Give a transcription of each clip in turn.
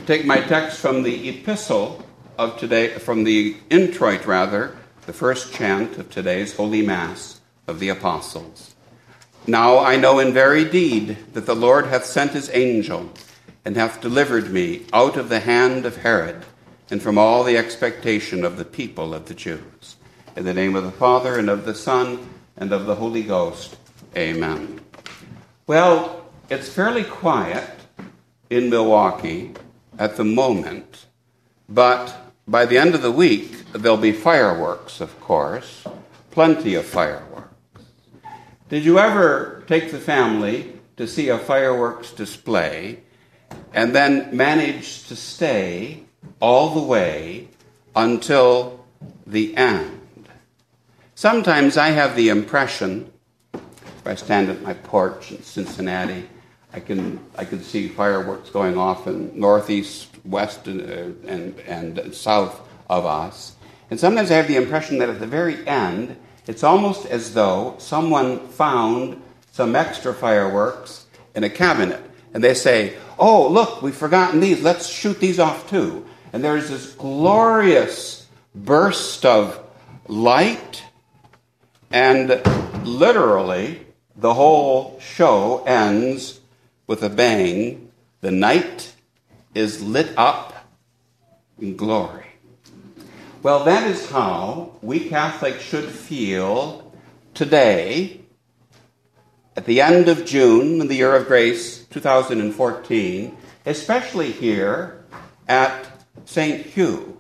take my text from the epistle of today, from the introit rather, the first chant of today's Holy Mass of the Apostles. Now I know in very deed that the Lord hath sent his angel, and hath delivered me out of the hand of Herod, and from all the expectation of the people of the Jews. In the name of the Father, and of the Son, and of the Holy Ghost. Amen. Well, it's fairly quiet in Milwaukee at the moment, but by the end of the week, there'll be fireworks, of course, plenty of fireworks. Did you ever take the family to see a fireworks display and then manage to stay all the way until the end? Sometimes I have the impression, if I stand at my porch in Cincinnati, I can see fireworks going off in northeast, west, and south of us. And sometimes I have the impression that at the very end, it's almost as though someone found some extra fireworks in a cabinet. And they say, oh, look, we've forgotten these. Let's shoot these off too. And there's this glorious burst of light. And literally, the whole show ends with a bang. The night is lit up in glory. Well, that is how we Catholics should feel today, at the end of June, in the year of grace 2014, especially here at St. Hugh.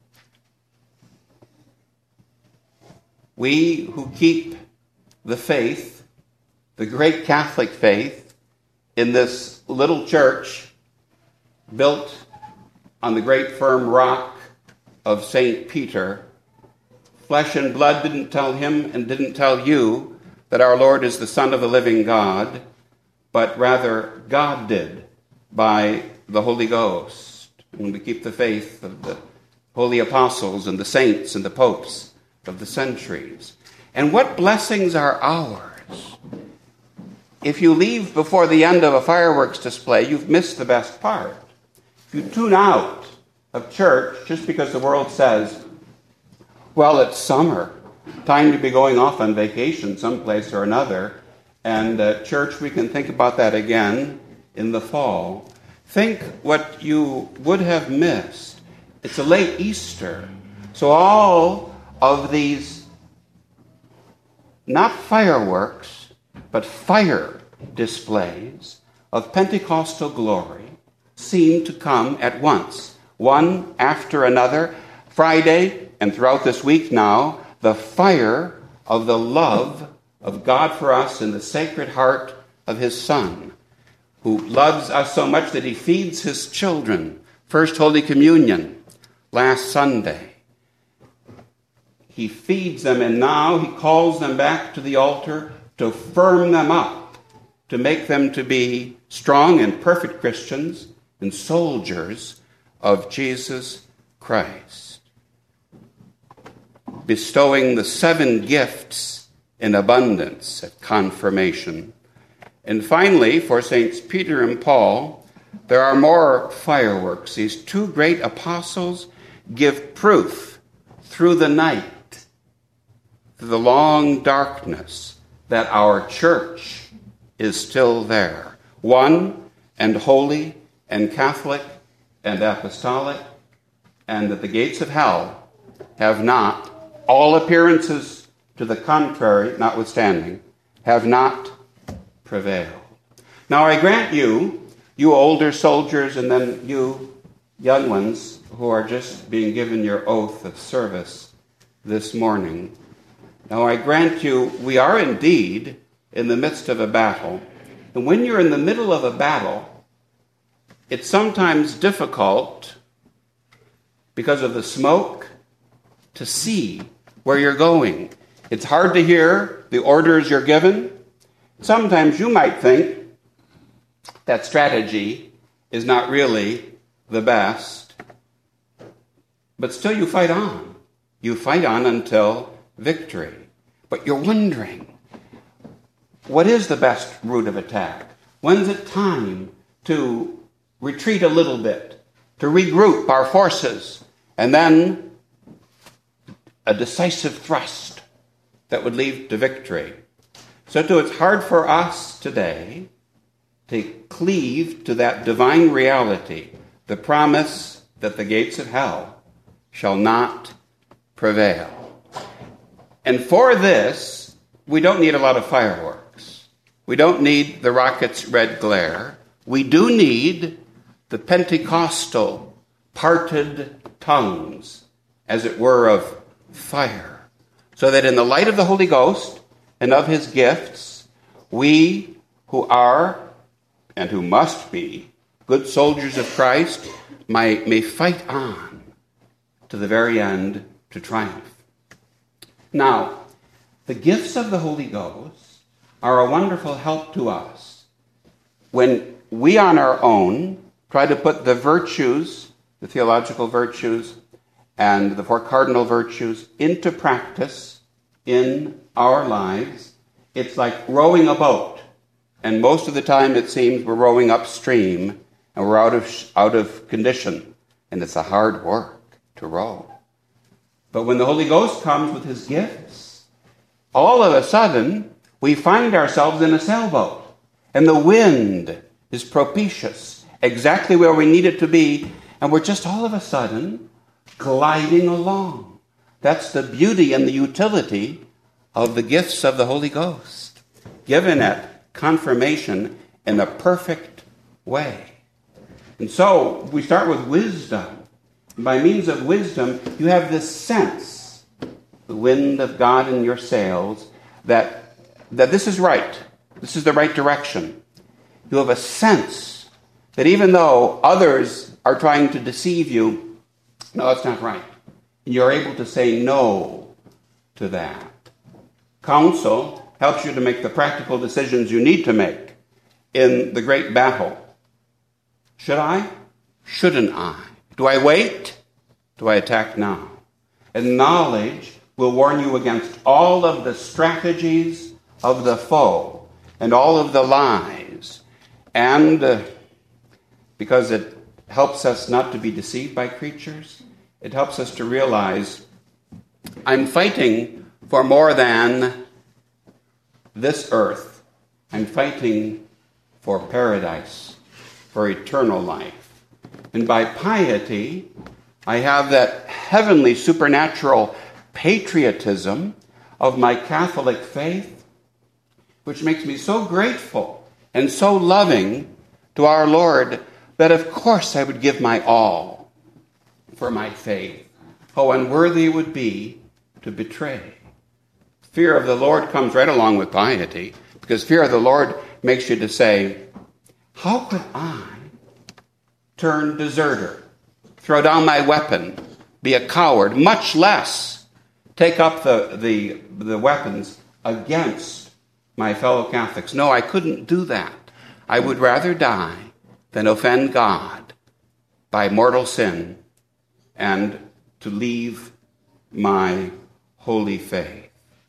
We who keep the faith, the great Catholic faith, in this little church built on the great firm rock of St. Peter, flesh and blood didn't tell him and didn't tell you that our Lord is the Son of the living God, but rather God did by the Holy Ghost. And we keep the faith of the holy apostles and the saints and the popes of the centuries. And what blessings are ours? If you leave before the end of a fireworks display, you've missed the best part. If you tune out of church just because the world says, well, it's summer, time to be going off on vacation someplace or another, and church, we can think about that again in the fall. Think what you would have missed. It's a late Easter. So all of these, not fireworks, but fire displays of Pentecostal glory seem to come at once, one after another. Friday, and throughout this week now, the fire of the love of God for us in the sacred heart of his Son, who loves us so much that he feeds his children. First Holy Communion, last Sunday. He feeds them, and now he calls them back to the altar to firm them up, to make them to be strong and perfect Christians and soldiers of Jesus Christ. Bestowing the 7 gifts in abundance at confirmation. And finally, for Saints Peter and Paul, there are more fireworks. These 2 great apostles give proof through the night, through the long darkness, that our church is still there. One and holy and Catholic and apostolic, and that the gates of hell have not, all appearances to the contrary notwithstanding, have not prevailed. Now I grant you, you older soldiers, and then you young ones who are just being given your oath of service this morning, now I grant you, we are indeed in the midst of a battle. And when you're in the middle of a battle, it's sometimes difficult, because of the smoke, to see where you're going. It's hard to hear the orders you're given. Sometimes you might think that strategy is not really the best, but still you fight on. You fight on until victory. But you're wondering, what is the best route of attack? When's it time to retreat a little bit to regroup our forces, and then a decisive thrust that would lead to victory. So too, it's hard for us today to cleave to that divine reality, the promise that the gates of hell shall not prevail. And for this, we don't need a lot of fireworks. We don't need the rocket's red glare. We do need the Pentecostal parted tongues, as it were, of fire, so that in the light of the Holy Ghost and of his gifts, we who are and who must be good soldiers of Christ may fight on to the very end to triumph. Now, the gifts of the Holy Ghost are a wonderful help to us when we on our own try to put the virtues, the theological virtues, and the four cardinal virtues into practice in our lives. It's like rowing a boat. And most of the time it seems we're rowing upstream and we're out of condition. And it's a hard work to row. But when the Holy Ghost comes with his gifts, all of a sudden we find ourselves in a sailboat. And the wind is propitious, exactly where we need it to be. And we're just all of a sudden gliding along. That's the beauty and the utility of the gifts of the Holy Ghost, given at confirmation in a perfect way. And so we start with wisdom. By means of wisdom, you have this sense, the wind of God in your sails, that this is right. This is the right direction. You have a sense that even though others are trying to deceive you, no, that's not right. You're able to say no to that. Counsel helps you to make the practical decisions you need to make in the great battle. Should I? Shouldn't I? Do I wait? Do I attack now? And knowledge will warn you against all of the strategies of the foe and all of the lies. And because it helps us not to be deceived by creatures, it helps us to realize I'm fighting for more than this earth. I'm fighting for paradise, for eternal life. And by piety, I have that heavenly supernatural patriotism of my Catholic faith, which makes me so grateful and so loving to our Lord that of course I would give my all for my faith. How unworthy it would be to betray. Fear of the Lord comes right along with piety, because fear of the Lord makes you to say, how could I turn deserter, throw down my weapon, be a coward, much less take up the weapons against my fellow Catholics? No, I couldn't do that. I would rather die than offend God by mortal sin and to leave my holy faith.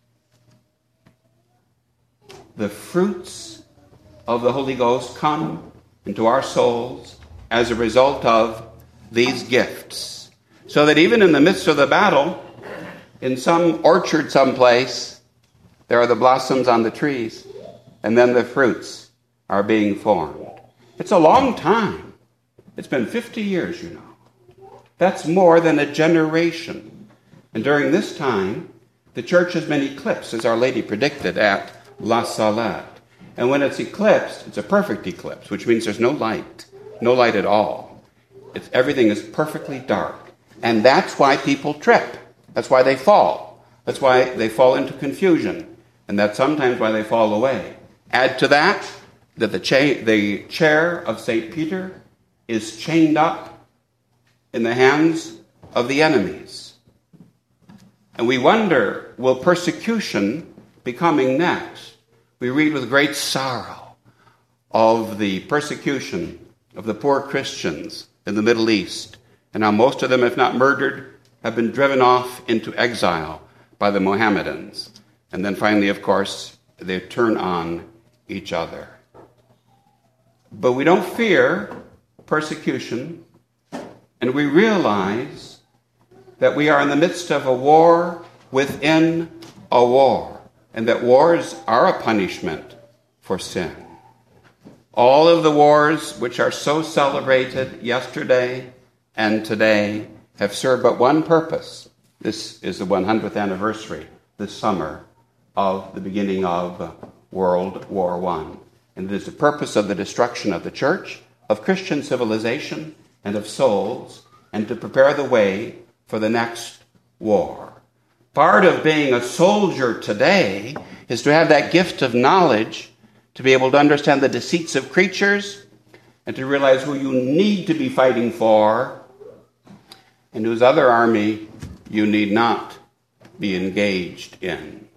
The fruits of the Holy Ghost come into our souls as a result of these gifts. So that even in the midst of the battle, in some orchard someplace, there are the blossoms on the trees, and then the fruits are being formed. It's a long time. It's been 50 years, you know. That's more than a generation. And during this time, the church has been eclipsed, as Our Lady predicted at La Salette. And when it's eclipsed, it's a perfect eclipse, which means there's no light at all. Everything is perfectly dark. And that's why people trip. That's why they fall. That's why they fall into confusion. And that's sometimes why they fall away. Add to that the chair of St. Peter is chained up in the hands of the enemies. And we wonder, will persecution be coming next? We read with great sorrow of the persecution of the poor Christians in the Middle East, and how most of them, if not murdered, have been driven off into exile by the Mohammedans. And then finally, of course, they turn on each other. But we don't fear persecution And we realize that we are in the midst of a war within a war, and that wars are a punishment for sin. All of the wars which are so celebrated yesterday and today have served but one purpose. This is the 100th anniversary this summer of the beginning of World War I. And it is the purpose of the destruction of the church, of Christian civilization, and of souls, and to prepare the way for the next war. Part of being a soldier today is to have that gift of knowledge, to be able to understand the deceits of creatures, and to realize who you need to be fighting for, and whose other army you need not be engaged in.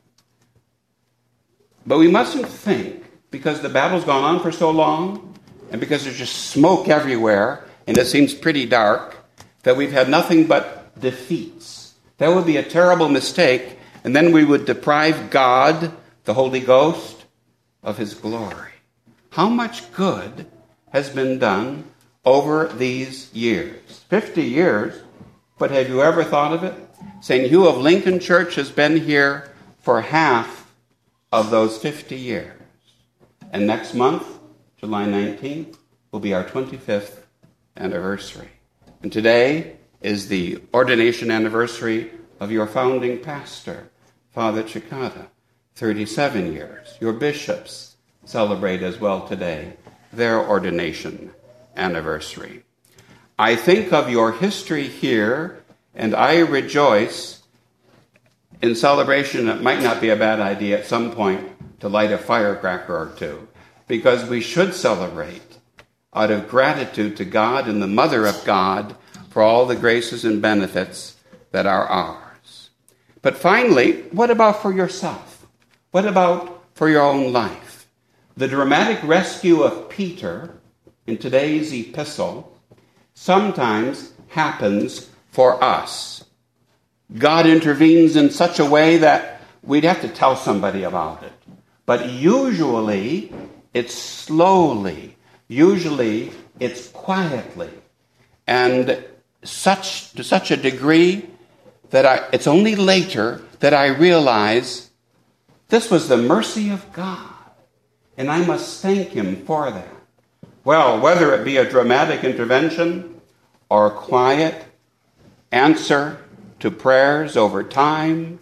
But we mustn't think, because the battle's gone on for so long, and because there's just smoke everywhere, and it seems pretty dark, that we've had nothing but defeats. That would be a terrible mistake, and then we would deprive God, the Holy Ghost, of his glory. How much good has been done over these years? 50 years, but have you ever thought of it? St. Hugh of Lincoln Church has been here for half of those 50 years. And next month, July 19th, will be our 25th anniversary. And today is the ordination anniversary of your founding pastor, Father Cicada, 37 years. Your bishops celebrate as well today their ordination anniversary. I think of your history here, and I rejoice in celebration. It might not be a bad idea at some point to light a firecracker or two, because we should celebrate out of gratitude to God and the Mother of God for all the graces and benefits that are ours. But finally, what about for yourself? What about for your own life? The dramatic rescue of Peter in today's epistle sometimes happens for us. God intervenes in such a way that we'd have to tell somebody about it. But usually it's slowly. Usually it's quietly. And to such a degree that it's only later that I realize this was the mercy of God. And I must thank him for that. Well, whether it be a dramatic intervention or a quiet answer to prayers over time,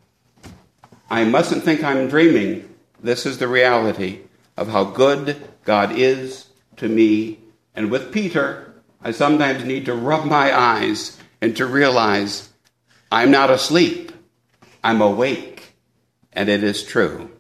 I mustn't think I'm dreaming. This is the reality of how good God is to me. And with Peter, I sometimes need to rub my eyes and to realize I'm not asleep. I'm awake. And it is true.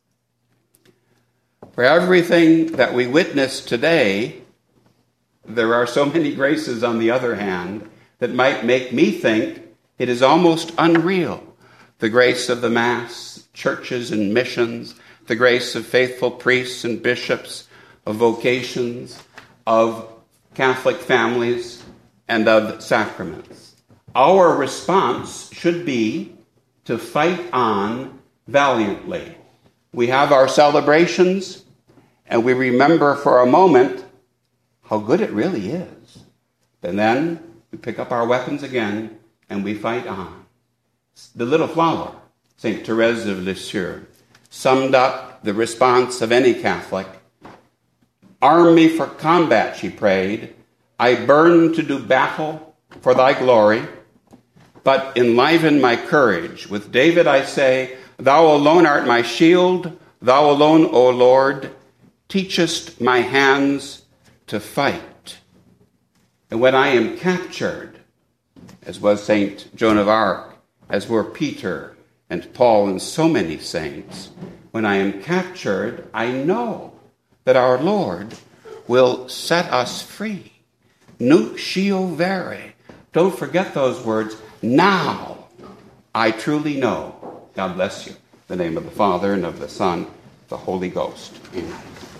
For everything that we witness today, there are so many graces on the other hand that might make me think it is almost unreal. The grace of the Mass, churches and missions, the grace of faithful priests and bishops, of vocations, of Catholic families, and of sacraments. Our response should be to fight on valiantly. We have our celebrations, and we remember for a moment how good it really is. And then we pick up our weapons again, and we fight on. The little flower, St. Therese of Lisieux, summed up the response of any Catholic. Arm me for combat, she prayed. I burn to do battle for thy glory, but enliven my courage. With David I say, thou alone art my shield, thou alone, O Lord, teachest my hands to fight. And when I am captured, as was St. Joan of Arc, as were Peter and Paul and so many saints, when I am captured, I know that our Lord will set us free. Nunc scio vere. Don't forget those words. Now I truly know. God bless you. In the name of the Father, and of the Son, the Holy Ghost. Amen.